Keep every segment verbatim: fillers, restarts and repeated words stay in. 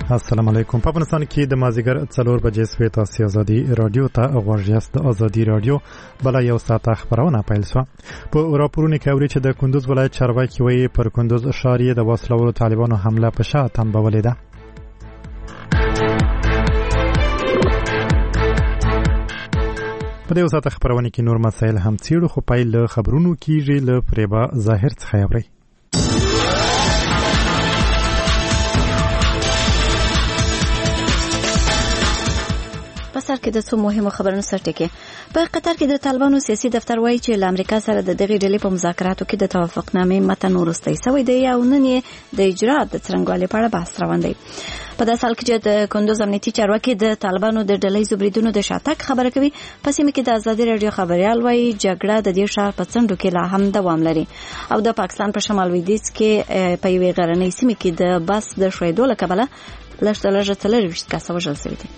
السلام علیکم. په افغانستان کې د مازیګر څلور بجې سوې تاسو ازادي رادیو ته غوږ یاست. د ازادي رادیو بل یو ساعت خبرونه پیل شوه. په راپورونو کې اوري چې د کندوز ولایت چارواکي وایي پر کندوز ښار یې د وسلوالو طالبانو حمله په شا تنبولې ده. په دې وساته خبرونه کې نور مسایل هم څیړو، خو پیل له خبرونو کېږي له فریبا ظاهر څخه اوري. په سر کې د څو مهمو خبرونو سرټکی. په قطر کې د طالبانو سیاسي دفتر وایي چې له امریکا سره د دغې ډلې په مذاکراتو کې د توافقنامې متن وروستی شوی دی او نن یې د اجرا د څرنګوالي په اړه بحث روان دی. په داسې حال کې چې د کندوز امنیتي چارواکي د طالبانو د ډلې بریدونو د شاتګ خبره کوي، په سیمه کې د ازادي رادیو خبريال وایي جګړه د دې ښار په څنډو کې لا هم دوام لري او د پاکستان په شمال لویدیځ کې په یوې غرنۍ سیمه کې د بس د ښویېدو له کبله لږ تر لږه څلرویشت کسه وژل شوي دي.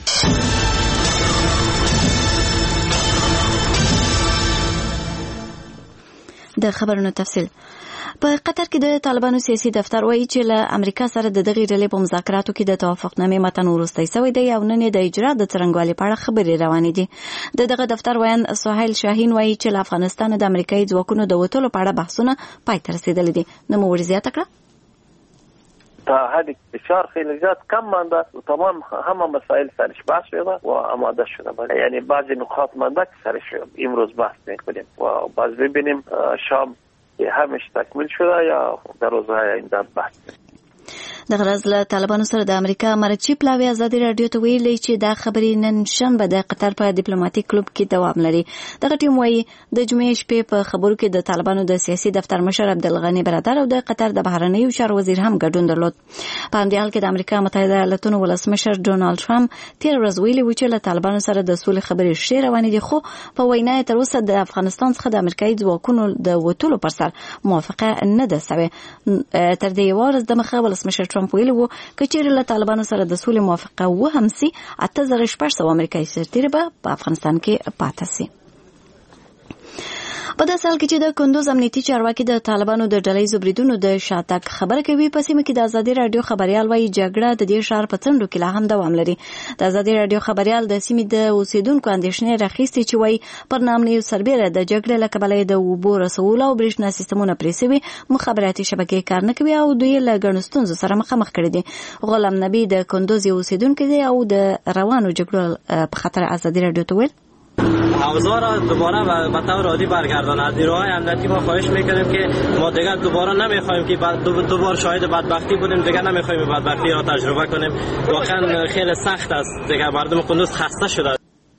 د خبرونو تفصیل. په قطر کې د طالبانو سیاسي دفتر وایي چې له امریکا سره د دغې ډلې په مذاکراتو کې د توافقنامې متن وروستی شوی دی او نن یې د اجرا د څرنګوالي په اړه خبرې روانې دي. د دغه دفتر ویان سهیل شاهین وایي چې له افغانستان د امریکایي ځواکونو د وتلو په اړه بحثونه پای ته رسیدلي دي. نوموړي زیاته کړه تا هذه انتشار خلافات كم مانده وتمام هم مسائل سرش بحث شده و آماده شده، یعنی بعضی نکات مانده که سرش امروز بحث میکنیم و باز ببینیم شام همش تکمیل شده یا در روزهای آینده بحث. د غرض له طالبانو سره د امریکا مرچی پلاوی ازادي رادیو ته ویلي چې دا خبرې نن شنبه د قطر په ډیپلوماټیک کلوب کې دوام لري. دغه ټیم وایي د جمعې شپې په خبرو کې د طالبانو د سیاسي دفتر مشر عبدالغني برادر او د قطر د بهرنیو چارو وزیر هم ګډون درلود. په همدې حال کې د امریکا متحده ایالاتونو ولسمشر ډونالد ټرمپ تیر ورځ ویلي و چې له طالبانو سره د سولې خبرې ښې روانې دي، خو په وینا یې تر اوسه د افغانستان څخه د امریکایي ځواکونو د وتلو پر سر موافقه نه ده شوې. تر دې ورځ د مخه ولسمشر ټرمپ ویلي و که چیرې له طالبانو سره د سولې موافقه وهم سي اته زره شپږ سوه امریکایي سرتیري به په افغانستان کې پاتې سي. په داسې حال کې چې د کندوز امنیتي چارواکي د طالبانو د ډلې بریدونو د شاتګ خبره کوي، په سیمه کې د ازادي رادیو خبريال وایي جګړه د دې ښار په څنډو کې لا هم دوام لري. د ازادي رادیو خبريال د سیمې د اوسیدونکو اندېښنې راخیستې چې وایي پر نامنیو سربېره د جګړې له کبله د اوبو رسولو او برېښنا سیستمونه پرې شوي، مخابراتي شبکې کار نه کوي او دوی له ګڼو ستونزو سره مخامخ کړي دي. غلام نبی د کندوز یو اوسیدونکی دی او د روانو جګړو په خاطر ازادي رادیو ته ویل حوزه را دوباره به طور عادی برگرداند. نیروهای امنیتی ما خواهش میکنیم که ما دیگر دوباره نمیخوایم که دوباره شاهد بدبختی بودیم، دیگر نمیخوایم بدبختی را تجربه کنیم. واقعا خیلی سخت است، دیگر مردم کندوز خسته شده.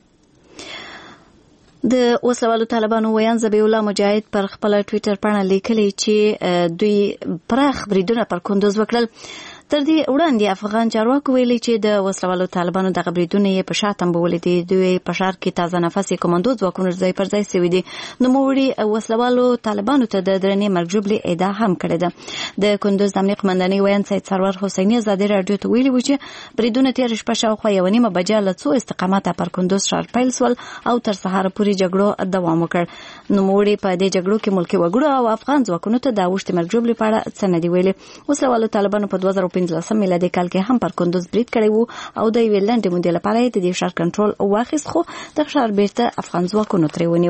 د وسلوالو طالبانو ویان ذبیح الله مجاهد پر خپل ټویټر باندې لیکلي چې دوی پراخ بریدونه پر کندوز وکړل. تر دې وړاندې افغان چارواکو ویلي چې د وسلوالو طالبانو دغه بریدونه یې په شا تنبولې دي. دوی په ښار کې تازه نفسي کمانډو ځواکونه ځای پر ځای شوي دي. نوموړي وسلوالو طالبانو ته د درنې مرګ ژوبلې ادعا هم کړې ده. د کندوز د امنیه قمندانۍ ویان سید سرور حسیني ازادي رادیو ته ویلي و چې بریدونه تېره شپه شاوخوا یوه نیمه بجه له څو استقامته پر کندوز ښار پیل شول او تر سهاره پورې جګړو دوام وکړ. نوموړي په دې جګړو کې ملکي وګړو او افغان ځواکونو ته د اوښتې مرګ ژوبلې په اړه څه نه دي ویلي. وسلوالو طالبانو په دوه زره پنځلسم میلادي کال کې هم پر کندوز برید کړی وو او د یوې لنډې مودې لپاره یې د دې ښار کنټرول واخیست، خو د ښار بیرته افغان ځواکونو ترې ونیو.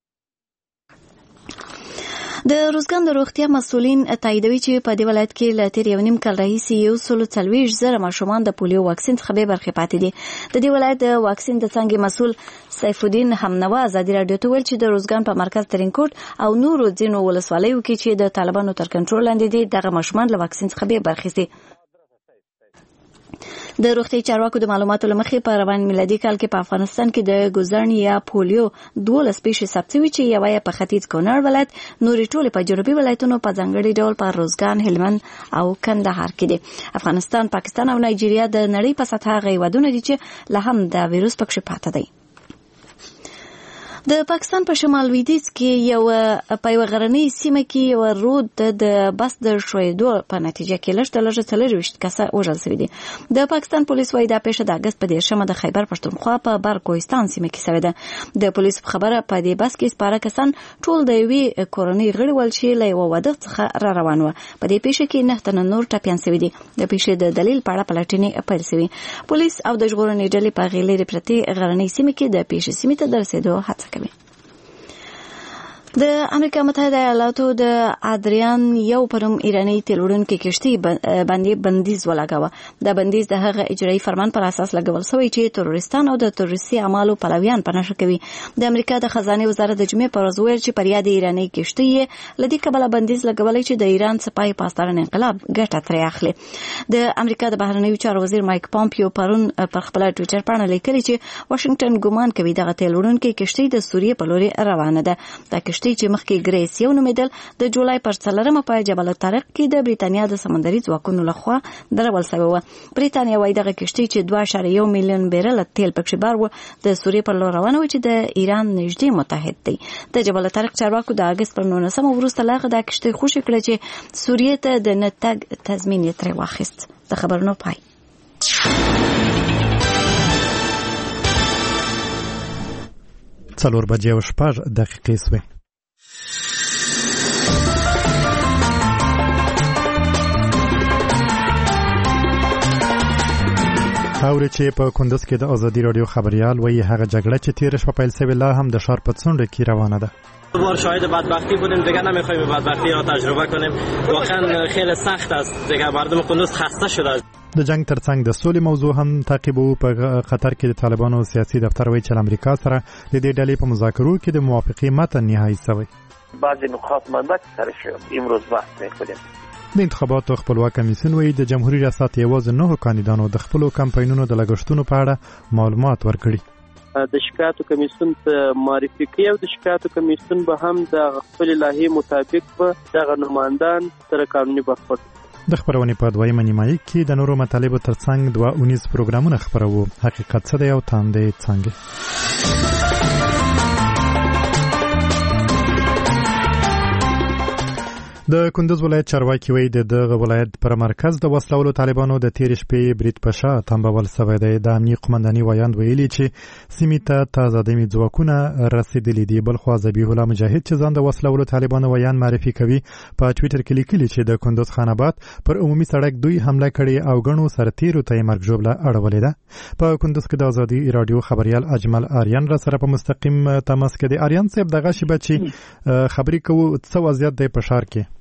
د روزګان د روغتیا مسؤلین تاییدوي چې په دې ولایت کې له تیر یو نیم کال راهیسې یو سل څلوېښت زره ماشومان د پولیو واکسین څخه بې برخې پاتې دي. د دې ولایت د واکسین د څانګې مسؤل سیف الدین همنوا ازادي رادیو ته ویل چې د روزګان په مرکز ترینکوټ او نورو ځینو ولسوالیو کې چې د طالبانو تر کنټرول لاندې دي دغه ماشومان له واکسین څخه بې برخې دي. د روغتي چارواکو د معلوماتو لمخې په روان میلادي کال کې په افغانستان کې د ګوزړن یا پولیو دولس پیښې ثبت شوي چې یوه یې په ختیځ کونړ ولایت، نورې ټولې په جنوبي ولایتونو په ځانګړي ډول په روزګان، هلمند او کندهار کې دي. افغانستان، پاکستان او نایجیریا د نړۍ په سطحه هغه هېوادونه دي چې لا هم د ویروس پکښې پاته دی. د پاکستان په شمال لویدیځ کې یو په یو غرنۍ سیمه کې یو رود د بس د شویدو په نتیجه کې لږ د لږ څلور ویشت کسه وژل شوي دي. د پاکستان پولیس وايي دا پیښه د اګست په دیرشمه د خیبر پښتونخوا په برکوهستان سیمه کې شوې ده. د پولیس په خبره په دې بس کې سپاره کسان ټول د یوې کورنۍ غړي ول چې له یوه واده څخه را روان وو. په دې پیښه کې نه تنه نور ټپیان شوي دي. د پیښې د دلیل په اړه پلټنې پیل شوې. پولیس او د ژغورنې ډلې په هغې لرې پرتې غرنۍ سیمې کې د پیښې سیمې ته د رسېدو هڅه کوي. د امریکا متحده ایالاتو د ادریان یو پرم ایرانی تیل وړونکې کشتۍ باندې بندیز ولګاوه. د بندیز د هغه اجرایي فرمان پر اساس لګول شوی چې تروریستان او د تروریستي اعمالو پلویان په نښه کوي. د امریکا د خزانه وزارت د جمعې پر ورځ ویل چې پر یاد ایرانی کشتۍ لدی کبله بندیز لګولای چې د ایران سپای پاسداران انقلاب ګټه ترې اخلي. د امریکا د بهرنیو چارو وزیر مایک پامپیو پرون پر خپل ټوئیټر باندې لیکلي چې واشنگټن ګومان کوي دغه تیل وړونکې کشتۍ د سوریې په لوري روانه ده. دا کشتۍ چې مخکې ګریس یو نومیدل د جولای پر څلورمه په جبل الطارق کې د بریتانیا د سمندري ځواکونو لخوا درول شوی و. بریتانیا وايي دغه کشتۍ چې دوه اعشاریه یو میلیون بیرل تیل پکې بار و د سوریې پر لور روانه و چې د ایران نږدې متحد دی. د جبل الطارق چارواکو د اګست پر نولسمه وروسته لاغه د کشتۍ خوشي کړه چې سوریې ته د نه تګ تضمین یې ترې واخیست. د خبرونو پای. څلور بجې او شپږ دقیقې شوې. خاورې چې په کندز کې د ازادي راډیو خبریال وایي هغه جګړه چې تیره شپه پیل شوې لا هم د ښار په څنډه کې روانه ده. بار شاهد بدبختی بودیم دیگه نمیخوایم بدبختی را تجربه کنیم. واقعا خیلی سخت است دیگه مردم کندز خسته شده است. د جنگ ترڅنګ د سولې موضوع هم تعقیبو. په قطر کې د طالبانو سیاسي دفتر وایي چې امریکا سره د دې ډلې په مذاکرو کې د موافقې متن نهایی شوی. بعضی نقاط مندک سر شد امروز بحث میکنیم. د انتخاباتو خپلواک کمیسیون وایي د جمهوریت ریاست یوازې نهو کاندیدانو د خپلو کمپاینونو د لګښتونو په اړه معلومات ورکړي. د شکایتو کمیسیون ته معرفي کوي او د شکایتو کمیسیون به هم د خپل لایحې مطابق به دغه نمایندان سره قانوني بحث. د خبرونې په دویمه نیمایي کې د نورو مطالبو ترڅنګ دوه اونیز پروګرامونه خپروو. حقیقت څه دی او تاندې څنګه. د کندز ولایت چارواکي وایي د دغه ولایت پر مرکز د وسلوالو طالبانو د تیر شپې برید په شا تنبول شوی دی. د امنیي قومنداني وایاند ویلي چې سیمې ته تازه دمي ځواکونه رسېدلي دي. بلخوا ذبیح الله مجاهد چې ځان د وسلوالو طالبانو وایاند معرفي کوي په ټویټر کې لیکلي چې د کندز خان آباد پر عمومي سړک دوی حمله کړې او ګڼو سرتیرو ته یې مرګ ژوبله اړولې ده. په کندز کې د ازادي راډیو خبریال اجمل آریان را سره په مستقیم تماس کې دی. آریان صاحب دغه شی بچي خبرې کوو څه وضعیت دی په ښار کې؟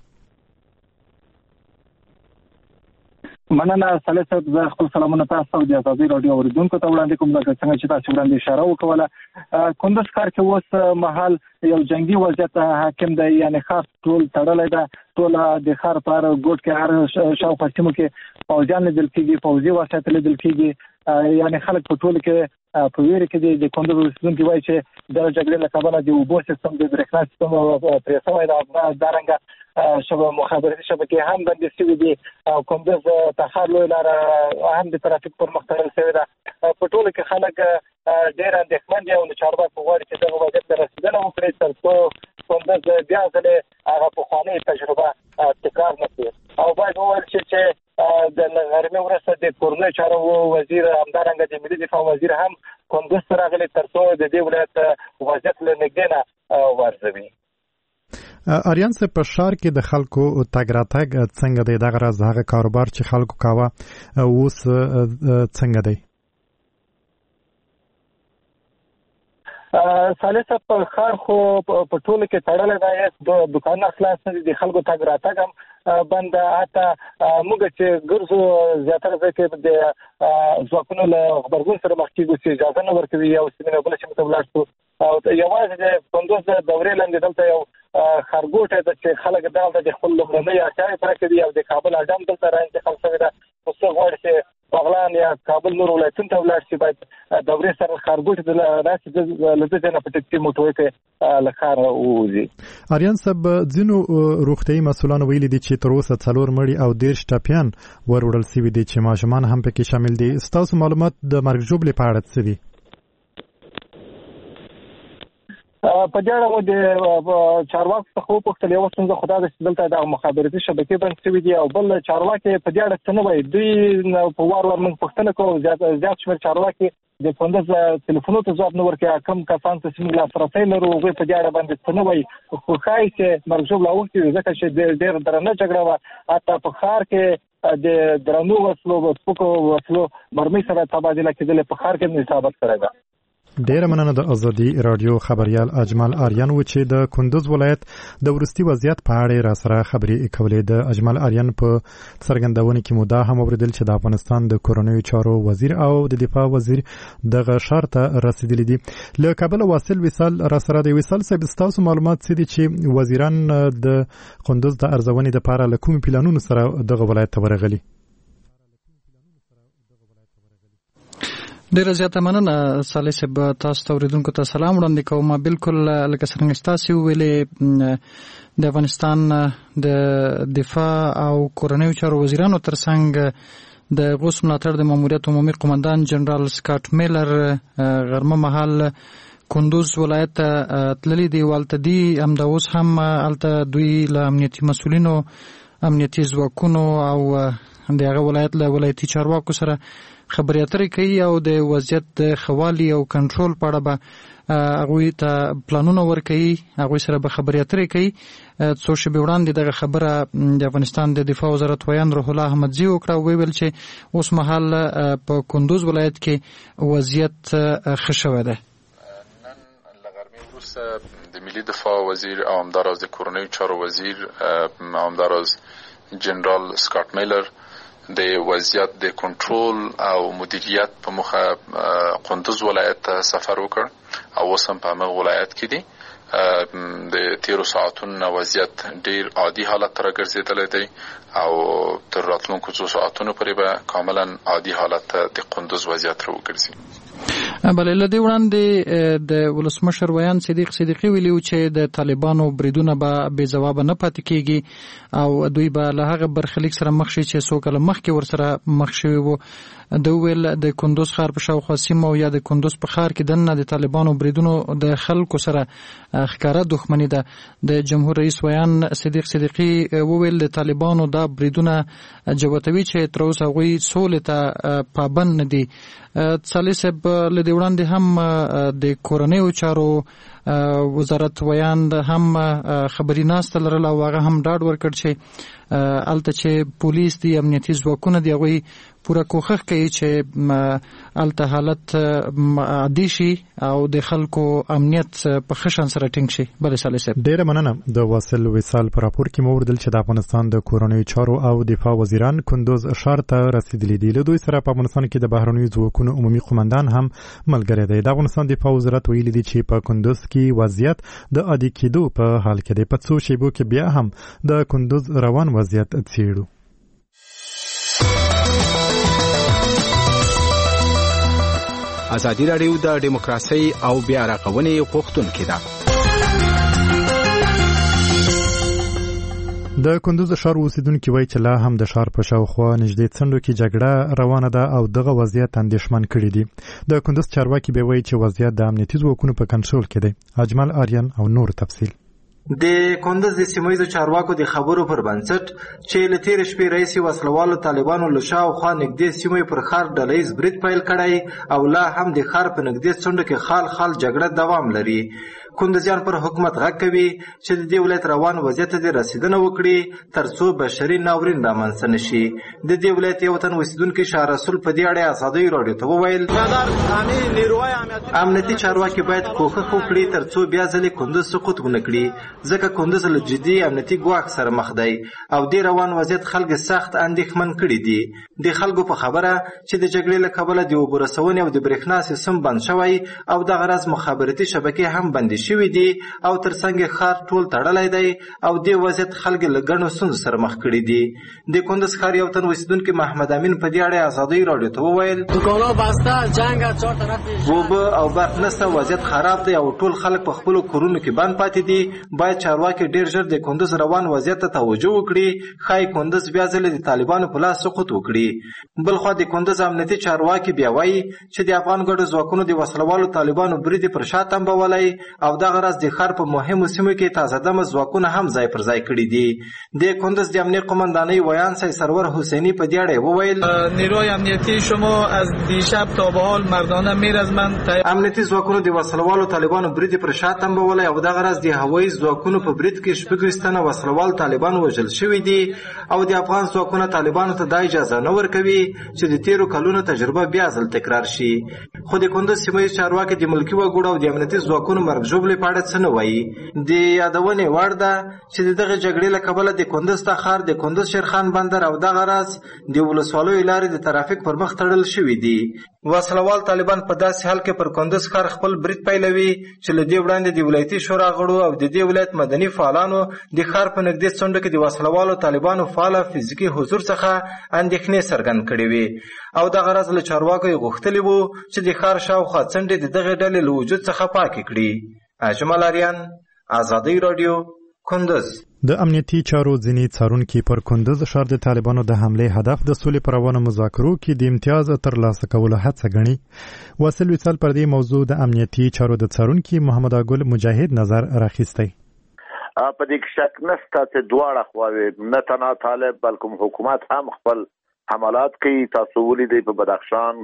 مننه صالح صاحب. زه خپل سلامونه تاسو ته د ازادي راډیو اوریدونکو ته وړاندې کوم. لکه څنګه چې تاسو وړاندې اشاره وکړه کندز ښار کې اوس مهال یو جنگي وضعیت حاکم دی. یعنی خاص ټول تړلی ده. ټول د ښار په هر ګوټ کې هر شاوخوا سیمو کې پوځیان لیدل کېږي، پوځي وسایط لیدل کېږي. یعنی خلک په ټولو کې په ویره کې دي. د کندز اوسېدونکي وایي چې د جګړې له کبله د اوبو سیستم د برېښنا سیستم پرې شوی ده. همدارنګه شبکه مخابراتي شبکې هم بندې شوي دي او کندز تخار لوی لاره هم د ترافیک پر مخ تړل شوې ده. په ټولو کې خلک ډېر اندېښمن دي او د چارواکو غواړي چې دغه وضعیت ته رسېدنه وکړي تر څو کندز بیا ځلې هغه پخوانۍ تجربه تکرار نه کړي. او باید وویل شي چې د غرمې وروسته د کورنیو چارو وزیر همدارنګه د ملي دفاع وزیر هم کندز ته راغلي تر څو د دې ولایت وضعیت له نږدې نه وارزوي. آریان صاحب په ښار کې د خلکو تګ راتګ څنګه دی؟ دغه راز هغه کاروبار چې خلکو کاوه اوس څنګه دی؟ صالح صاحب په ښار خو په ټولو کې تړلی دی. د دوکانونه خلاص نه دي. د خلکو تګ راتګ هم بند. حتی موږ چې ګرځو زیاتره ځای کې د ځواکونو له غبرګون سره مخ کېږو چې اجازه نه ورکوي یو سیمې نه بله سیمې ته ولاړ شو. او یوازې د کندوز د دورې لاندې دلته یو ښارګوټی ده چې خلک دلته د خپل لومړنۍ اړتیاوې پوره کوي او د کابل اډم دلته را انتقال شوې ده. خو څه غواړي چې بغلان یا کابل نور ولایتونو ته ولاړ شي باید دورې سره ښارګوټي ته راشي له دې ځای نه په ټکسي موټرو کې له ښاره ووځي. آریان صاحب ځینو روغتیایي مسؤلانو ویلي دي چې تر اوسه څلور مړي او دېرش ټپیان ور وړل شوي دي چې ماشومان هم پکې شامل دي. ستاسو معلومات د مرګ ژوبلې په اړه څه دي؟ په دې اړه د چارواکو څخه وپوښتل یو څنګه خدای دې دلته د مخابراتي شبکې بند شوي دي او بل چارواکي په دې اړه څه نه وایي. دوی په وار وار موږ پوښتنه کوو، زیات زیات شمېر چارواکي د کندوز ټلیفونونو ته ځواب نه ورکوي. کوم کسان چې موږ لاسرسی لرو هغوی په دې اړه باندې څه نه وایي. خو ښایي چې مرګ ژوبله اوښتې وي ځکه چې ډېر درنه جګړه وه. حتی په ښار کې د درنو وسلو سپکو وسلو مرمۍ سره تبادله کېدلې په ښار کې مې ثابت کړی ده. ډیره مننه د ازادي رادیو خبريال اجمل آریان و چې د کندوز ولایت د ورستي وضعیت په اړه را سره خبرې کولې. د اجمل آریان په څرګندونه کې مو دا هم اوریدل چې د افغانستان د کورنیو چارو وزیر او د دفاع وزیر دغه شرط رسیدلی دي. له کابل واصل وصال را سره د وصال صاحب تاسو معلومات څه دي چې وزیران د کندوز د ارزونې لپاره له کوم پلانونو سره دغه ولایت ته ورغلي؟ ډیره زیاته مننه صالح صاحب. تاسو ته اوریدونکو ته سلام وړاندې کوم. بالکل لکه څنګه تاسو ویلې د افغانستان د دفاع او کورنیو چارو وزیرانو ترڅنګ د غوث ملاتړ د ماموریت عمومي قومندان جنرال سکاټ میلر غرمه مهال کندوز ولایت تللی دی. والته دی همدا اوس هم الته دوی له امنیتي مسولینو، امنیتي ځواکونو او د هغه ولایت له ولایتي چارواکو سره خبرې اترې کوي او د وضعیت د خوالي او کنټرول په اړه به هغوی ته پلانونه ورکوي، هغوی سره به خبرې اترې کوي. څو شېبې وړاندې دغه خبره د افغانستان د دفاع وزارت ویان روح الله احمدزي وکړه او ویل چې اوس مهال په کندوز ولایت کې وضعیت ښه شوی دی. نن له غرمې وروسته د ملي دفاع وزیر او همداراز د کورنیو چارو وزیر همداراز جنرال سکاټ میلر د وضعیت د کنټرول او مدیریت په مخه کندوز ولایت ته سفر وکړ او اوس هم په هغه ولایت کې دي. د تیرو ساعتونو وضعیت ډیر عادي حالت ته راګرځېدلی دی او تر راتلونکو څو ساعتونو پورې به کاملا عادي حالت ته د کندوز وضعیت راوګرځي. بله له دې وړاندې د ولسمشر ویان صدیق صدیقي ویلي و چې د طالبانو بریدونه به بې ځوابه نه پاتې کېږي او دوی به له هغه برخلیک سره مخ شي چې څو کاله مخکې ورسره مخ شوي وو. ده وویل د کندوز ښار په شاوخوا سیمو یا د کندوز په ښار کې دننه د طالبانو بریدونو د خلکو سره ښکاره دښمني ده. د جمهور رئیس ویان صدیق صدیقي وویل د طالبانو دا بریدونه جوتوي چې تر اوسه هغوی سولې ته پابند نه دي. صالح صاحب له دې وړاندې هم د کورنیو چارو وزارت ویان هم خبري ناسته لرله او هغه هم ډاډ ورکړ چې الته چې پولیس دي، امنیتي ځواکونه دي، هغوی پوره کوښښ کوي چې الته حالت عادي شي او د خلکو امنیت په ښه شان سره ټینګ شي. بله صالح صاحب ډیره مننه. د واصل وصال په راپور کې مو اوریدل چې د افغانستان د کورنیو چارو او دفاع وزیران کندوز ښار ته رسیدلي دي. له دوی سره په افغانستان کې د بهرنیو ځواکونو عمومي قومندان هم ملګری دی. د افغانستان دفاع وزارت ویلي دي چې په کندوز کې وضعیت د عادي کېدو په حال کې دی. په څو شیبو کې بیا هم د کندوز روان وضعیت څیړو. ازادي راډیو د ډیموکراسي او بیا رغونې غوښتونکې ده. د کندوز ښار اوسیدونکي وایي چې لا هم د ښار په شاوخوا نږدې څنډو کې جګړه روانه ده او دغه وضعیت اندېښمن کړي دي. د کندوز چارواکي به وایي چې وضعیت د امنیتي ځواکونو په کنټرول کې دی. اجمل آریان او نور تفصیل. د کندوز د سیمایي چارواکو د خبرو پر بنسټ چې له تیر شپې رئیس وسلوالو طالبانو له شاوخوا نږدې سیمې پر ښار ډلهییز برید پیل کړی او لا هم د ښار په نږدې څنډو کې خال خال جګړه دوام لري. کندوزیان پر حکومت غږ کوي چې د دې ولایت روان وضعیت ته رسیدنه وکړي ترڅو بشري ناورین رامنځته نشي. د دې ولایت یو تن اوسیدونکي شاه رسول په دې اړه ازادي راډیو ته وویل امنیتي چارواکي باید کوښښ وکړي ترڅو بیا ځلې کندوز سقوط ونه کړي ځکه کندوز له جدي امنیتي ګواښ سره مخ دی او د روان وضعیت خلک سخت اندېښمن کړي دي. د خلکو په خبره چې د جګړې له کبله د اوبو رسونې او د برېښنا سیستم بند شوی او دغه راز مخابراتي شبکې هم بندې شوي دي او ترڅنګ ښار ټول تړلی دی او د وضعیت خلک له ګڼو ستونزو سره مخ کړي دي. د کندوز ښار یو تن اوسیدونکي محمد امین په دې اړه ازادي راډیو ته وویل اوبه او برق نشته، وضعیت خراب دی او ټول خلک په خپلو کورونو کې بند پاتې دي. باید چارواکي ډیر ژر د کندوز روان وضعیت ته توجه وکړي. ښایي کندوز بیا ځلې د طالبانو په لاس سقوط وکړي. بل خو د کندز امنیتي چارواکي بیا وایي چې د افغان ګډو ځواکونو د وسلوالو طالبانو برید پر شا تنبولی او دغه راز د ښار په مهمو سیمو کې تازه دمه ځواکونه هم ځای پر ځای کړي دي. د کندز د امنیت قماندانۍ ویان سای سرور حسینی په دې اړه وویل نیروی امنیتی شما از دیشب تا به حال مردانه میرزمند. امنیتي ځواکونو د وسلوالو طالبانو برید پر شا تنبولی او دغه راز د هوایي ځواکونو په برید کې شپږ تنه وسلوال طالبان وژل شوي دي او د افغان ځواکونه طالبانو ته دا اجازه نه ورکوي چې د تیرو کلونو تجربه بیا ځل تکرار شي. خو د کندز سیمه ییز چارواکي د ملکي وګړو او د امنیتي ځواکونو مرګ ژوبلې په اړه څه نه وایي. د یادونې وړ ده چې دغه جګړې له کبله د کندز ښار د کندز شیرخان بندر او دغه راز د ولسوالیو لارې د ترافیک پر مخ تړل شوي دي. وسلوال طالبان په داسې حال کې پر کندز ښار خپل برید پیلوي چې له دې وړاندې د ولایتي شورا غړو او د دې ولایت مدني فعالانو د ښار په نږدې څنډو کې د وسلوالو طالبانو فعاله فزیکي حضور څخه اندېښنې څرګند کړې وي او دغه راز له چارواکو یې غوښتلي وو چې د ښار شاوخوا څنډې د دغې ډلې له وجود څخه پاکې کړي. اجمل اریان، ازادي راډیو، کندز. د امنیتي چارو ځینې څارونکي پر کندز ښار د طالبانو د حملې هدف د سولې پر روانو مذاکرو کې د امتیاز ترلاسه کولو هڅه ګڼي. واصل وصال پر دې موضوع د امنیتي چارو د څارونکي محمد اګل مجاهد نظر راخیستی. په دې کې شک نشته چې دواړه خواوې نه تنها طالب بلکې حکومت هم خپل حملات کوي. تاسو ولیدئ په بدخشان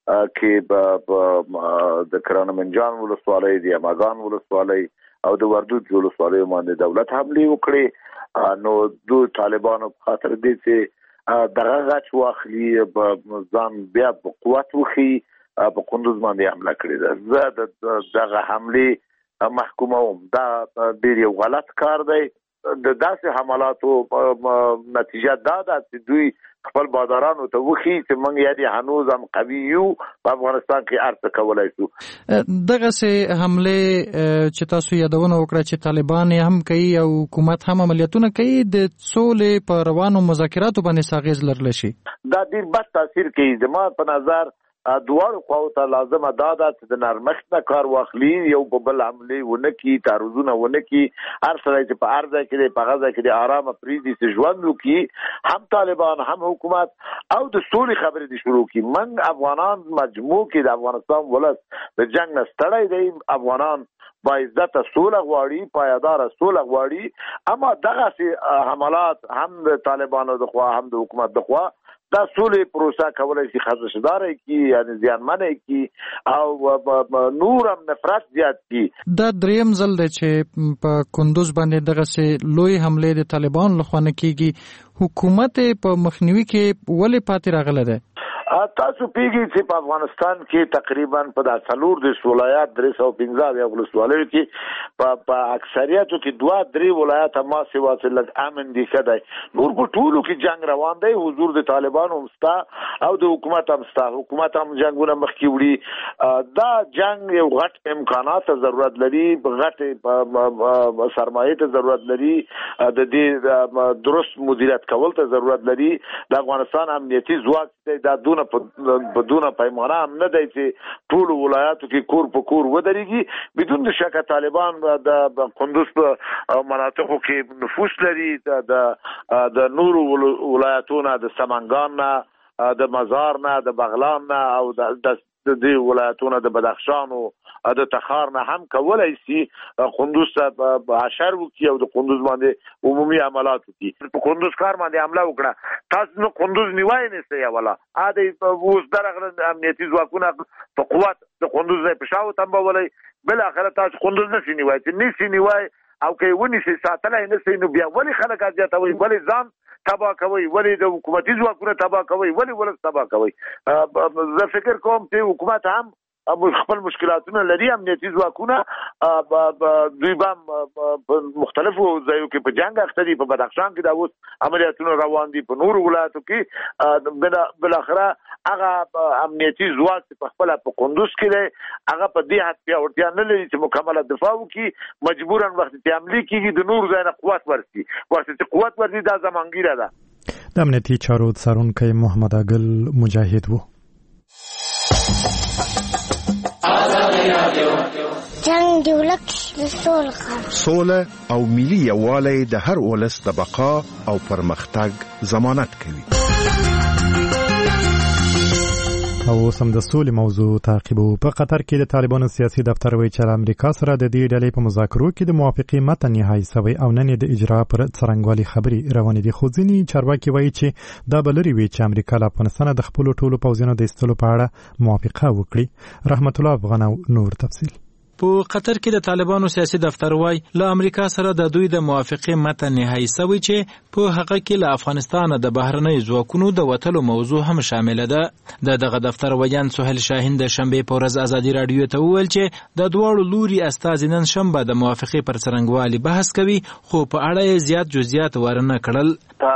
کې د کرانمنجان ولسوالۍ، د یماګان ولسوالۍ او د وردوج ولسوالیو باندې دولت حملې وکړې. نو دو طالبانو په خاطر دې چې دغه غچ واخلي ځان بیا په قوت وښي په کندوز باندې حمله کړې ده. زه د دغه حملې محکوموم. دا ډېر یو غلط کار دی. د داسې حملاتو نتیجه دا ده چې دوی خپل بادارانو ته وخی چې موږ یادي هنوز هم قوي یو په افغانستان کې ارته کولای شو. دغه سه حمله چې تاسو یادونه وکړه چې طالبان هم کوي او حکومت هم عملیاتونه کوي د سولې په روانو مذاکراتو باندې ساغیز لرل شي. دا ډیر بد تاثیر کوي. زما په نظر دواړو خواو ته لازمه دا ده چې د نرمښت نه کار واخلي، یو په بل حملې ونه کړي، تعرضونه ونه کړي. هر سړی چې په هر ځای کې دی په هغه ځای کې د ارامه پرېږدي چې ژوند وکړي. هم طالبان هم حکومت او د سولې خبرې دې شروع کړي. موږ افغانان مجموع کې د افغانستان ولس د جنګ نه ستړی دی. افغانان با عزت سوله غواړي، پایدار سوله غواړي. اما دغه حملات هم د طالبانو د خوا هم د حکومت د خوا دا سولې پروسه کولای شي خدشدار کی یعنی زیانمن کی او نور هم نفرت زیات کی. دا دریم ځل دی چې په کندوز باندې دغه سه لوی حمله د طالبان لخوا نه کیږي. حکومت په مخنیوي کې ولې پاتې راغله ده؟ تاسو پیږي چې په افغانستان کې تقریبا په د څلور د ولایات درې سوه پنځه د ولسوالیو کې په په اکثریتو کې دوه درې ولایات ما سوا چې لږ امن دي کده. نور په ټولو کې جنگ روان دی. حضور د طالبانو مستا او د حکومت هم مستا. حکومت هم جنگونه مخکې وړي. دا جنگ یو غټ امکانات ضرورت لري، غټ سرمایه ته ضرورت لري، د دې درست مدیریت کول ته ضرورت لري. د افغانستان امنیتي ځواک دا دونه په دونه پیمانه هم نه دی چې ټول ولایاتو کې کور په کور ودرېږي. بدون شک طالبان د کندوز په مناطقو کې نفوذ لري. د نورو ولایتونو د سمنګان نه، د مزار نه، د بغلان نه او د دې ولایتونو د بدخشان او د تخار نه هم کولای شي کندوز ته حشر وکړي او د کندوز باندې عمومي عملیات وکړي. په کندوز کار باندې حمله وکړه. تاسو نو کندوز نیوای نه سي ولا ا دې اوس درغله امنیتي ځواکونه په قوت د کندوز نه پښاو تنبولای. بل اخر تاسو کندوز نه سي نیوای چې نسی نیوای او کې ونی سي ساتلای نه سي نو بیا ولی خلک اځاتوي، ولی ځان تبا کوي، ولی د حکومتي ځواکونه تبا کوي، ولی ولس تبا کوي. زه فکر کوم چې حکومت هم خپل مشکلاتونه لري. امنیتي ځواکونه دوی به په مختلفو ځایو کې په جنګ اخته دي. په بدخشان کې دا اوس عملیاتونه روان دي. په نورو ولایتو کې بالاخره هغه امنیتي ځواک په خپل په کندوز کې دی هغه په دې حد پیاوړتیا نه لري چې مکمله دفاع وکړي. مجبورا وخت چې حملې کېږي د نور ځای نه قوت ورسي. وخت چې قوت ورسي دا زمانګیره ده. د امنیتي چارو څارونکی محمد اګل مجاهد و. جنگ دی ولک د سول خبر سوله او ملي یووالی د هر ولس د بقا او پرمختګ ضمانت کوي. او سم د سولې موضوع تعقیبو. په قطر کې د طالبانو سیاسي دفتر وایي چې امریکا سره د دې ډلې په مذاکرو کې د موافقې متن نهایی شوی او نن د اجرا پر څرنګوالي خبري روانې دي. خو ځینې چارواکي وایي چې دا بلري وي چې امریکا له افغانستان د خپل ټولو پوځونو د ایستلو په اړه موافقه وکړي. رحمت الله افغان نور تفصیل. په قطر کې د طالبانو سیاسي دفتر وای له امریکا سره د دوی د موافقې متن نهایی شوی چې په هغه کې له افغانستان د بهرنۍ ځواکونو د وټلو موضوع هم شامل ده. د دغه دفتر ویان سهیل شاهین د شنبه په ورځ ازادي رادیو ته وویل چې د دواړو لوري استازي نن شنبه د موافقې پر څرنګوالي بحث کوي خو په اړه زیات جزئیات ورنه کړل.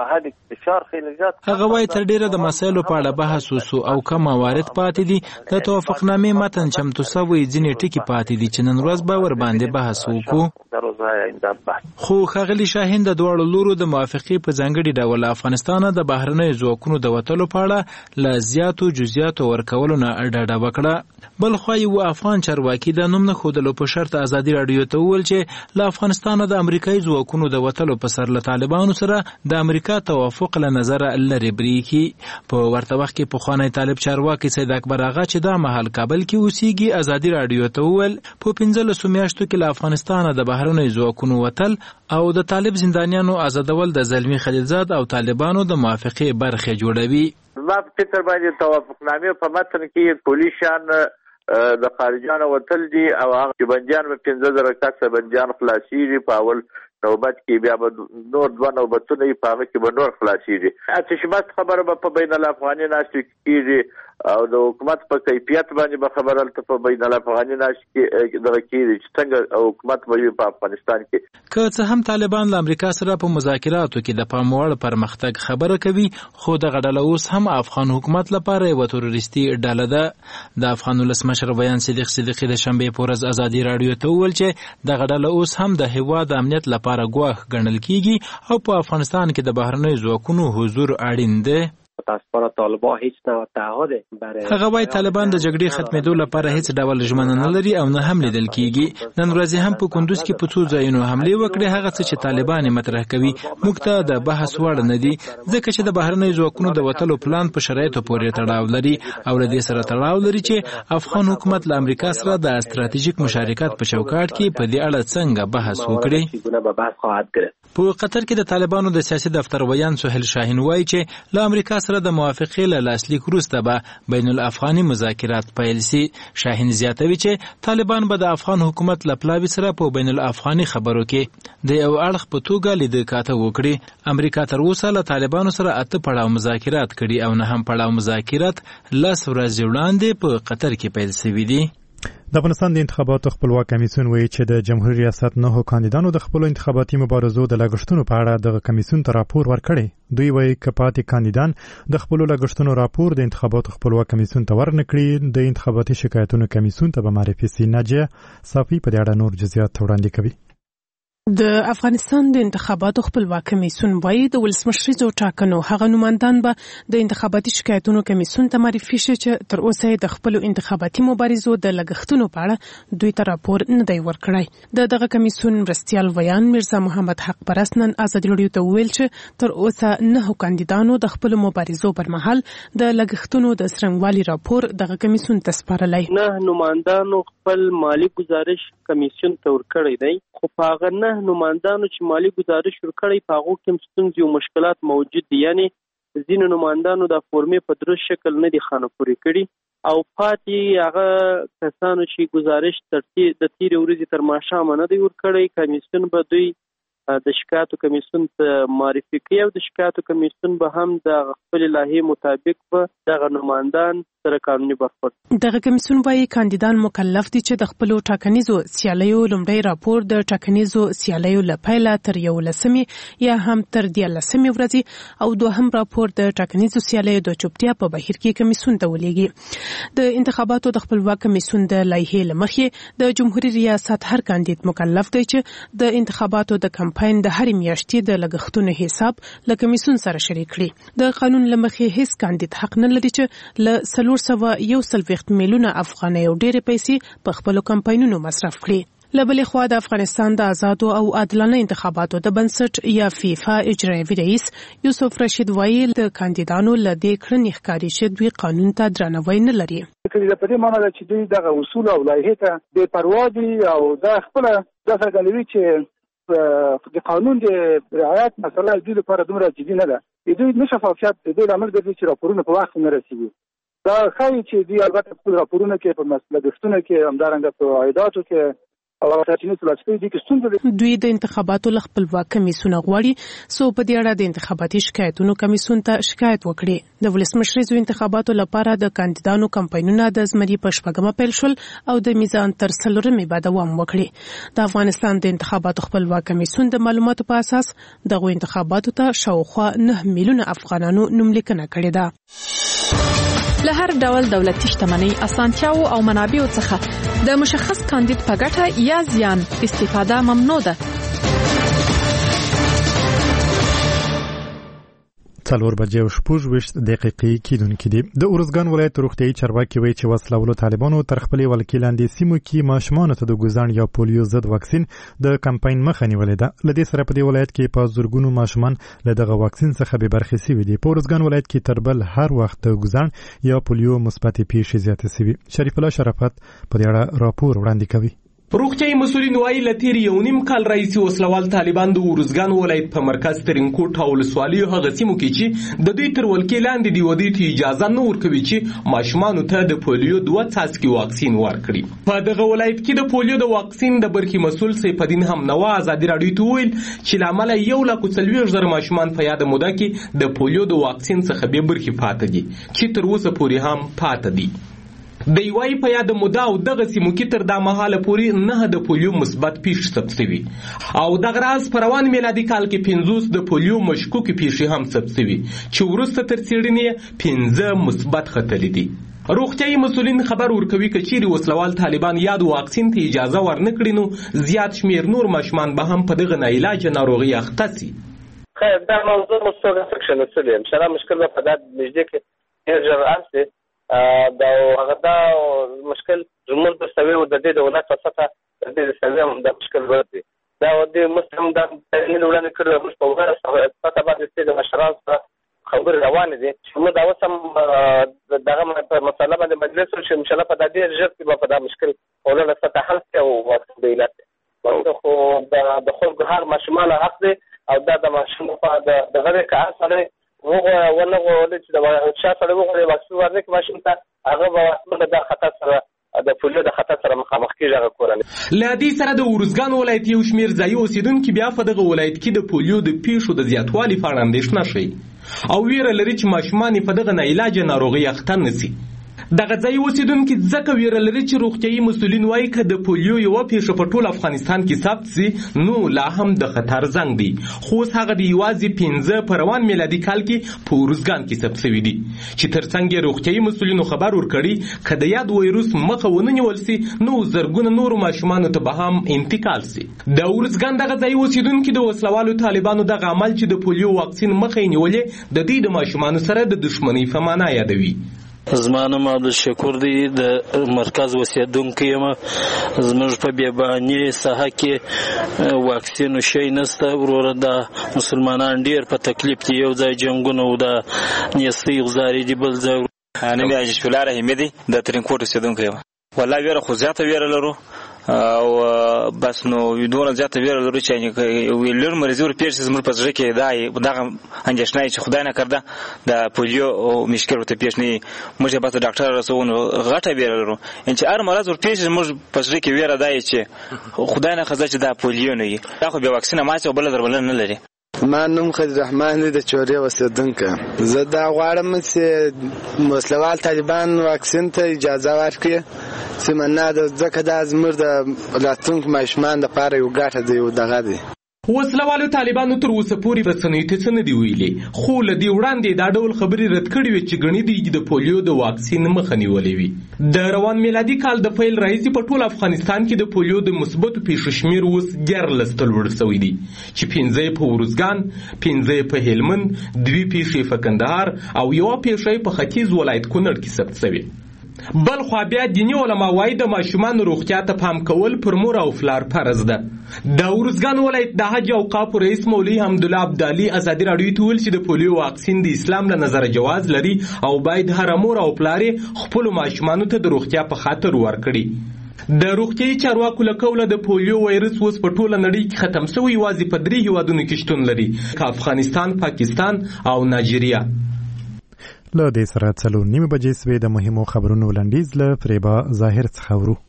هغه وای تر ډیره د مسایلو په اړه بحث وسو او کوم موارد پاتې دي د توافقنامې متن چمتو شوی ځینې ټکي پاتې دي چې نن ورځ به ور باندې بحث وکړو. خو ښاغلي شاهین د دواړو لورو د موافقې په ځانګړي ډول افغانستان د بهرنۍ ځواکونو د وټلو په اړه له زیاتو جزئیاتو ورکولو نه ډډه وکړه. بل خو یو افغان چارواکي د نوم نه ښودلو په شرط ازادي رادیو ته وویل چې له افغانستان د امریکایي ځواکونو د وټلو په سر له طالبانو سره د امریکا توافق له نظر لري بریخي. په ورته وخت کې پخوانی طالب چارواکي سید اکبر آغا چې دا مهال کابل کې اوسېږي ازادي رادیو ته وویل په پنځلسو میاشتو کې له افغانستان د بهرنۍ ځواکونو وتل او د طالب زندانیانو آزادول د زلمی خلیلزاد او طالبانو د موافقې برخه جوړوي. ما په فکر باندې توافقنامې په متن کې پولیسان د خارجانو وتل دي او هغه بنديان په پنځه زره کسه بنديان خلاصيږي په اول نوبت کې بیا به نور دوه نوبتونه یې په هغه کې به نور خلاصېږي. اتشبست خبره به په بین الافغاني ناستو کېږي او د حکومت په کیفیت باندې به خبره هلته په بین الافغاني ناستو کې دغه کېږي چې څنګه حکومت به وي په افغانستان کې. که څه هم طالبان له امریکا سره په مذاکراتو کې د پام وړ پرمختګ خبره کوي خو دغه ډله اوس هم افغان حکومت لپاره یوه تروریستي ډله ده. د افغان ولسمشر بیان صدیق صدیقي د شنبې په ورځ ازادي راډیو ته وویل چې دغه ډله اوس هم د هېواد د امنیت لپاره لپاره ګواښ ګڼل کیږي او په افغانستان کې د بهرنۍ ځواکونو حضور اړین دی. هغه وايي طالبان د جګړې ختمېدو لپاره هیڅ ډول ژمنه نه لري او نه هم لیدل کیږي. نن ورځ هم په کندوز کې په څو ځایونو حملې وکړې. هغه څه چې طالبان مطرح کوي موږ ته د بحث وړ نه دي ځکه چې د بهرنۍ ځواکونو د وټلو پلان په شرایطو پورې تړاو لري او له دې سره تړاو لري چې افغان حکومت له امریکا سره د استراتیژیک مشارکت په چوکاټ کې په دې اړه څنګه بحث وکړي. په قطر کې د طالبانو د سیاسي دفتر ویان سهیل شاهین وایي چې له امریکا سره د موافقې له لاسلیک وروسته به بین الافغاني مذاکرات پیل شي. شاهین زیاتوي چې طالبان به د افغان حکومت له پلاوي سره په بین الافغاني خبرو کې د یو اړخ په توګه لیدل کاته وکړي. امریکا تر اوسه له طالبانو سره اته پړاو مذاکرات کړي او نه هم پړاو مذاکرات لس ورځې وړاندې په قطر کې پیل شوي دي. د افغانستان د انتخاباتو خپلواک کمیسیون وایي چې د جمهوریت ریاست نهو کاندیدانو د خپل انتخاباتي مبارزو د لګښتونو په اړه د کمیسیون ته راپور ورکړي. دوی وایي چې پاتې کاندیدان د خپل لګښتونو راپور د انتخاباتو خپلواک کمیسیون ته ورنکړي. د انتخاباتي شکایتونو کمیسیون ته به معرفي سي. ناجیه صافي په دې اړه نور جزئیات وړاندې کوي. د افغانستان د انتخاباتو خپلواک کمیسیون وایي د ولسمشریزو ټاکنو هغه نوماندان به د انتخاباتي شکایتونو کمیسیون ته معرفي شي چې تر اوسه د خپل انتخاباتي مبارزو د لګښتونو په اړه دوی ته راپور نه دی ورکړی. د دغه کمیسیون مرستیال ویان میرزا محمد حق پرست نن ازادي راډیو ته ویل چې تر اوسه نه کاندیدانو د خپل مبارزو پر مهال د لګښتونو د څرنګوالي راپور دغه کمیسیون ته سپارلی. نه نوماندانو خپل مالی گزارش کمیسیون ته ورکړی دی خو په هغه نه نوماندانو چې مالی گزارش ورکړی په هغو کې ستونزې او مشکلات موجود دي. یعنی ځینو نوماندانو د فورمې په درست شکل نه دي خانه پورې کړي او پاتې هغه کسانو چې گزارش تر د تیرې ورځې تر ماښامه نه دی ورکړی. کمیسیون به دوی د شکایتو کمیسیون ته معرفي کوي او د شکایتو کمیسیون به هم د خپل لایحې مطابق به دغه نوماندان سره قانوني برخورد. دغه کمیسیون وايي کاندیدان مکلف دي چې د خپل ټاکنیزو سیالیو لومړی راپور د ټاکنیزو سیالیو له پیله تر یولسمې یا هم تر دیارلسمې ورځې او دوهم راپور د ټاکنیزو سیالیو د چوپتیا په بهیر کې کمیسیون ته ولېږي. د انتخاباتو د خپلواک کمیسیون د لایحې له مخې د جمهوریت ریاست هر کاندید مکلف دی چې د انتخاباتو د کمپاین د هرې میاشتې د لګښتونو حساب له کمیسیون سره شریک کړي. د قانون له مخې هیڅ کاندید حق نه لري چې له څلور سوه یو څلوېښت میلیونه افغانۍ او ډېرې پیسې په خپلو کمپاینونو مصرف کړي. لبلې خوا د افغانستان د آزادو او عادلانه انتخاباتو د بنسټ یا فیفا اجرایوي رئیس یوسف رشید وایي د کاندیدانو له دې کړنې ښکاري چې دوی قانون ته درناوی نه لري. په دې معنی ده چې دوی دغه اصول او لایحې ته بې پروا دي او دا خپله دا څرګندوي چې د قانون د رعایت مسله دوی لپاره دومره جدي نه ده. دوی نه شفافیت د دې لامل ګرځي چې راپورونه په وخت نه رسیږي. دا ښایي چې دوی البته خپل راپورونه کې په لګښتونو کې همدارنګه په عایداتو کې دوی د انتخاباتو له خپلواک کمیسیون غواړي سو په دې اړه د انتخاباتي شکایتونو کمیسیون ته شکایت وکړي. د ولسمشریزو انتخاباتو لپاره د کاندیدانو کمپاینونه د زمري په شپږمه پیل شول او د میزان تر څلورمې به دوام وکړي. د افغانستان د انتخاباتو خپلواک کمیسیون د معلوماتو په اساس دغه انتخاباتو ته شاوخوا نه میلیونه افغانانو نوملیکنه کړې ده. له هر ډول دولتي شتمنۍ اسانتیاو او منابعو څخه د مشخص کاندید په ګټه یا زیان استفاده ممنوع ده. څلور بجې او شپږ ویشت دقیقې کېدونکې دي. د ارزګان ولایت روغتیايي چارواکي وایي چې وسله طالبانو تر خپلې ولکې لاندې سیمو کې ماشومانو ته د ګوزاڼ یا پولیو ضد واکسین د کمپاین مخه نیولې ده. له دې سره په دې ولایت کې په زرګونو ماشومان له دغه واکسین څخه بې برخې سوي دي. په ارزګان ولایت کې تر بل هر وخت د ګوزاڼ یا پولیو مثبتې پیښې زیاتې سوي. شریف الله شرافت په دې اړه راپور وړاندې کوي. روغتیايي مسؤلین وایي له تیر یو نیم کال راهیسې وسلوال طالبان د ارزګان ولایت په مرکز ترینکوټ او ولسوالیو هغه سیمو کې چې د دوی تر ولکې لاندې دي ودې ته اجازه نه ورکوي چې ماشومانو ته د پولیو دوه څاڅکي واکسین ورکړي. په دغه ولایت کې د پولیو د واکسین د برخې مسؤل سیف الدین همنوا ازادي راډیو ته وویل چې له امله یو لک څلوېښت زره ماشومان په یاده موده کې د پولیو د واکسین څخه بې برخې پاتې دي چې تر اوسه پورې هم پاتې دي. د یوای په یاد موده او دغه سیمو کې تر دا مهاله پورې نه د پولیو مثبت پیښې ثبت شوي او دغه راز په روان میلادي کال کې پنځوس د پولیو مشکوکې پیښې هم ثبت شوي چې وروسته تر څېړنې پنځه مثبت ختلي دي. روغتیايي مسؤلین خبر ورکوي که چیرې وسلوال طالبان یاد واکسین ته اجازه ورنکړي نو زیات شمیر نور ماشومان به هم په دغه ناعلاجه ناروغي اخته سي. خیر دا موضوع مستوګه سکشن څه دی مشره مشکل په داد نږدې کې ډېر ژر آسي دا هغه دا مشکل زموږ د سوي او د دې د ولایت په سطح د دې سوي هم د مشکل ورته دا د مسلم د نه وړاندې کړو موږ په وګړه سطح باندې د مشران خبر روان دي چې موږ دا وسم دغه مسله باندې مجلس چې ان شاء الله په دې ژر کې په دا مشکل ولله سطح حل او د علت خو د خلکو هر ماشومان حق دي او دا د ماشوم په دغه کې اصله وګوره ونه غوړل چې د شا سره وګوره واکسین ورنکې ماشوم ته هغه به د خطر سره د پولیو د خطر سره مخامخ کېږي هغه کورنۍ. له دې سره د ارزګان ولایت یو شمېر ځایي اوسېدونکي بیا په دغه ولایت کې د پولیو د پیښو د زیاتوالي په اړه اندېښنه ښیي او ویره لري چې ماشومان یې په دغه ناعلاجه ناروغۍ اخته نه سي. دغه ځای اوسېدونکي ځکه ویره لري چې روغتیايي مسؤلین وایي که د پولیو یوه پیښه په ټول افغانستان کې ثبت سي نو لا هم د خطر زنګ دی. خو اوس هغه د یوازې پنځه په روان میلادي کال کې په ارزګان کې ثبت شوي دي چې تر څنګ یې روغتیايي مسؤلینو خبر ورکړي که د یاد ویروس مخه ونه نیول سي نو زرګونه نورو ماشومانو ته به هم انتقال سي. د ارزګان دغه ځای اوسېدونکي د وسلوالو طالبانو دغه عمل چې د پولیو واکسین مخه یې نیولې د دوی د ماشومانو سره د دښمنۍ په معنا یادوي. زما نوم عبدالشکور دی د مرکز اوسېدونکی یم. زموږ په بیاباني ساحه کې واکسین شی نشته وروره د مسلمانان ډېر په تکلیف دي یو ځای جنګونه او د نیستۍ غزارې دي بل ځای. نوم یې عجیش الله رحیمي دی د ترینکوټ اوسېدونکی یم. والله ویره خو زیاته ویره لرو او بس نو دومره زیاته ویره لرو چې ویلر مریض ور پیښ زموږ په ځړ کې دا دغه اندېښنه چې خدای نه کړده د پولیو او مشکل ورته پیښ نه موږ به ډاکټر رسونه غټه ویره لرو ان چې هر مرض ور پیښ موږ په ځړ کې ویره دی چې خدای نه خزه چې دا پولیو نه وي دا خو به واکسین ماته او بل دربل نه لري. ما نوم خضر رحمان دی د چورې اوسېدونکی. زه دا غواړم چې وسلوال طالبان واکسین ته اجازه ورکړي چې مننه ده ځکه دا زموږ د راتلونکي ماشومان دپاره یو ګټه دی یو دغه دی. وسلوالو طالبانو تر اوسه پورې رسنیو ته څه نه دي ویلي خو له دې وړاندې دا ډول خبرې رد کړې وې چې ګڼي دي د پولیو د واکسین مخه نیولې وي. د روان میلادي کال د پیل راهیسې په ټول افغانستان کې د پولیو د مثبتو پیښو شمېر اوس دیارلس ته لوړ شوی دی چې پنځه یې په ارزګان، پنځه یې په هلمند، دوې پیښې په کندهار او یوه پیښه په ختیځ ولایت کونړ کې ثبت شوې. بل خو بیا دینی علما وايي د ماشومان روغتیا ته پام کول پر مور او فلار فرض ده. د ورزګان ولایت د حج اوقاف رئیس مولوی حمدالله عبدالي ازادي راډیو ته ویل چې د پولیو واکسین د اسلام له نظر جواز لري او باید هر مور او فلار خپل ماشومان ته د روغتیا په خاطر ورکړي. د روغتیايي چارواکو له قوله د پولیو وایرس اوس په ټوله نړۍ کې ختم شوی، یوازې په درې هیوادونو کې شتون لري، افغانستان، پاکستان او نایجیریا. له دې سره څلور نیمې بجې سوې د مهمو خبرونو لنډیز له فریبا ظاهر څخه ورو.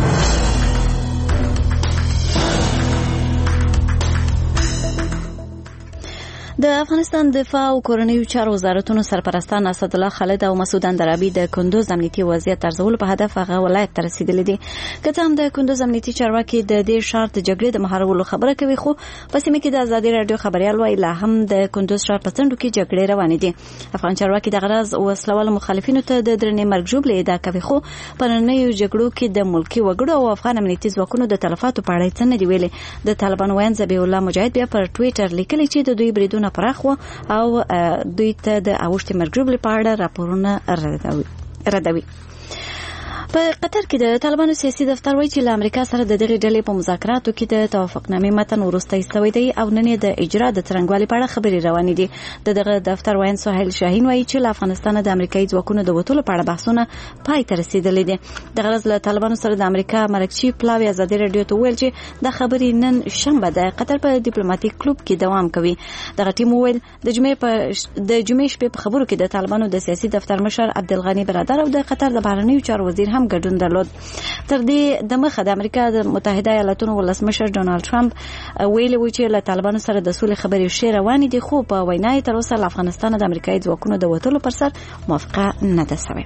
د افغانستان دفاع او کورنیو چارو وزارتونو سرپرستان اسد الله خالد او مسعود اندرابي د کندوز امنیتي وضعیت ارزول په هدف هغه ولایت ته رسیدلي دي. که څه هم د کندوز امنیتي چارواکي د دې ښار د جګړې د مهارولو خبره کوي، خو په سیمه کې د ازادي راډیو خبريال وايي لا هم د کندوز ښار په څنډو کې جګړې روانې دي. افغان چارواکي د غرض وسلوال مخالفینو ته د درنې مرګ ژوبلې ادعا کوي، خو په نړیوالو جګړو کې د ملکی وګړو او افغان امنیتي ځواکونو د تلفاتو په اړه څه نه دی ویلي. د طالبان وایي ذبیح الله مجاهد بیا پر ټوئیټر لیکلی چې د دوی بریدونه پراخ و او دوی ته د اوښتې مرګ په اړه راپورونه ردوي. په قطر کې د طالبانو سیاسي دفتر وایي چې له امریکا سره د دغې ډلې په مذاکراتو کې د توافقنامې متن وروستی سوی دی او نن یې د اجرا د څرنګوالي په اړه خبرې روانې دي. د دغه دفتر وایي سهیل شاهین وایي چې له افغانستانه د امریکایي ځواکونو د وتلو په اړه بحثونه پای ته رسیدلي دي. د غرض له طالبانو سره د امریکا مرکچی پلاوی ازادي راډیو ته ویل چې د خبرې نن شنبه د قطر په ډیپلوماټیک کلوب کې دوام کوي. دغه ټیم ویل د جمعې په د جمعې شپې په خبرو کې د طالبانو د سیاسي دفتر مشر عبدالغنی برادر او د قطر د بهرنیو چارو وزیر هم ګډون درلود. تر دې د مخه د امریکا د متحده ایالاتونو ولسمشر ډونالد ټرمپ ویلي و چې له طالبانو سره د سولې خبرې ښې روانې دي، خو په وینا یې تر اوسه له افغانستانه د امریکایي ځواکونو د وتلو پر سر موافقه نه ده سوې.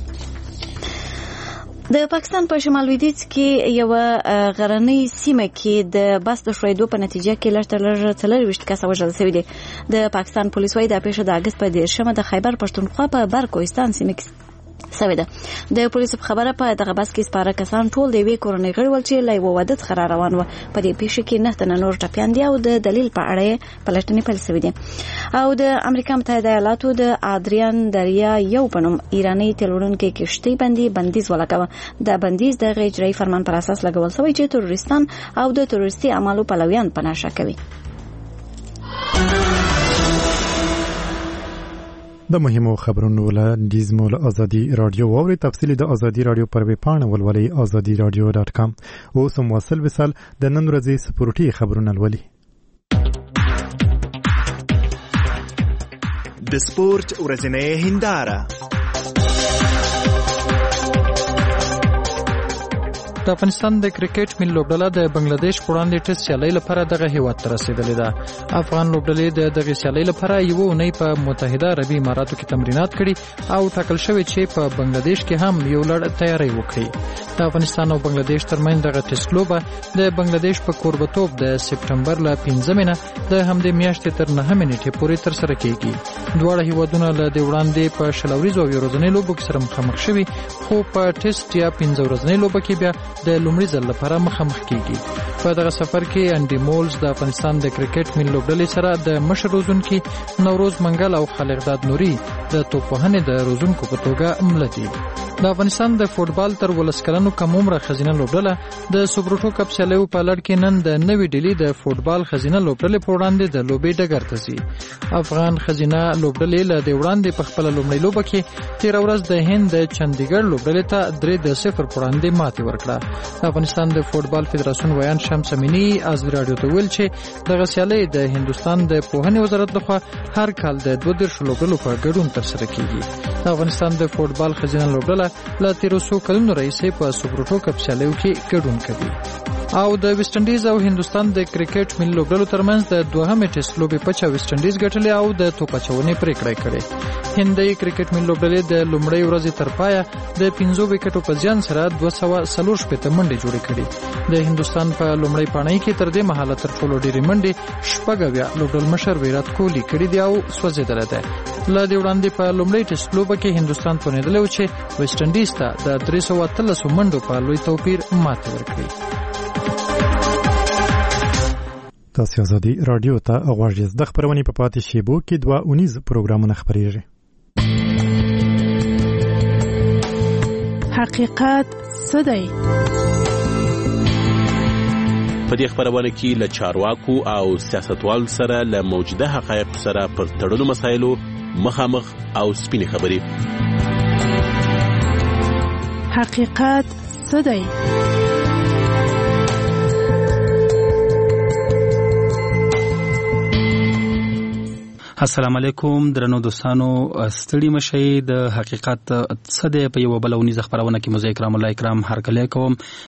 د پاکستان په شمال لویدیځ کې یو غرنۍ سیمه کې د بس د ښویېدو په نتیجه کې لږ تر لږه څلرویشت کسه وژل شوي دي. د پاکستان پولیس وايي دا پیښه د اګست په دېرشمه د خیبر پښتونخوا په برکوهستان سیمه کې سوي ده. د پولیسو په خبره په دغه بس کې سپاره کسان ټول د یوې کورنۍ غړي ول چې له یوه واده څخه روان وو. په دې پیښه کې نه تنه نور ټپیان دي او د دلیل په اړه یې پلټنې پیل شوې دي. او د امریکا متحده ایالاتو د ادریان دریا یو په نوم ایراني تیل وړونکې کشتۍ باندې بندیز ولګاوه. دا بندیز د اجرایي فرمان پر اساس لګول شوی چې تروریستان او د تروریستي اعمالو پلویان پناه کوي. د مهمو خبرونو لنډیز مو له ازادي راډیو واوري. تفصیلی د ازادي راډیو پر ویب پاڼه ولولئ ازادي راډیو ډاټ کام. اوس هم واصل وصل د نن ورځې سپورټي خبرونه لولي. د سپورت ورځنۍ هنداره. د افغانستان د کرکټ ملي لوبډله د بنگلاديش په وړاندې ټیسټ سیالۍ لپاره دغه هیواد ته رسیدلې ده. افغان لوبډلې د دغه سیالۍ لپاره یو اونۍ په متحده عربي اماراتو کې تمرینات کړي او ټاکل شوی چې په بنگلاديش کې هم یو لړ تیاری وکړي. د افغانستان او بنگلاديش ترمنځ دغه ټیسټ لوبه د بنگلاديش په کوربتوب د سپټمبر ل پنځمې نه د همدې میاشتې تر نهمې نیټې پورې تر سره کیږي. دواړه هیوادونه له دې وړاندې په شل ورځو او ورځنۍ لوبو کې سره مخامخ شوي، خو په ټیسټ یا پنځه ورځنۍ لوبه کې بیا د لومړي ځل لپاره مخامخ کیږي. په دغه سفر کې انډي مولز د افغانستان د کرکټ ملي لوبډلې سره د مشر روزونکي نوروز منګل او خالق داد نوري د توپوهنې د روزونکو په توګه ملتي. د افغانستان د فوټبال تر ولس کلنو کم عمره خزینه لوبډله د سوبروټو کپ سیالیو په لړ کې نن د نوې ډیلي د فوټبال خزینه لوبډلې په وړاندې د لوبې ډګر ته ځي. افغان خزینه لوبډلې له دې وړاندې په خپل لومړۍ لوبه کې تیر ورځ د هند د چندیګړ لوبډلې ته درې د صفر په وړاندې ماتې ورکړه. افغانستان د فوټبال فدراسیون ویان شمس امینی از راډیو ته ویل چې دغه سیالۍ د هندستان د پوهنې وزارت لخوا هر کال د دوه دېرشو لوبډلو په ګډون ترسره کیږي. د افغانستان د فوټبال خزینه لوبډله له تیرو څو کلونو راهیسې په سوبروټو کپ سیالیو کې ګډون کوي. او د ویسټ انډیز او هندستان د کرکټ ملي لوبډلو ترمنځ د دوهمې ټیسټ لوبې پچه ویسټ انډیز ګټلې او د توپ اچونې پریکړه کړې. هندي کرکټ ملي لوبډلې د لومړۍ ورځې تر پایه د پنځو وکټو په زیان سره دوه سوه څلور شپېته منډې جوړې کړې. د هندستان په لومړۍ پاڼۍ کې تر دې مهاله تر ټولو ډېرې منډې شپږ اویا لوبډل مشر ویرات کوهلي کړې دي او سوځېدلی دی. له دې وړاندې په لومړۍ ټیسټ لوبه کې هندستان پوهېدلی و چې ویسټ انډیز ته د درې سوه اتلسو منډو په لوی توپیر ماتې ورکړي. تاسو ازادي راډیو ته غواړئ د خبرونې په پاتې شیبو کې دوه اونیز پروګرامونه خبرېږي. حقیقت څه دی؟ په دې خبرونه کې له چارواکو او سیاستوالو سره له موجوده حقایق سره پر تړلو مسایلو مخامخ او سپینې خبرې. حقیقت څه دی؟ السلام علیکم درنو دوستانو، ستړي مشئ. د حقیقت څه دی په یو بل ونیزه خبرونه کې مزه کرام الله کرام هر کله کوم.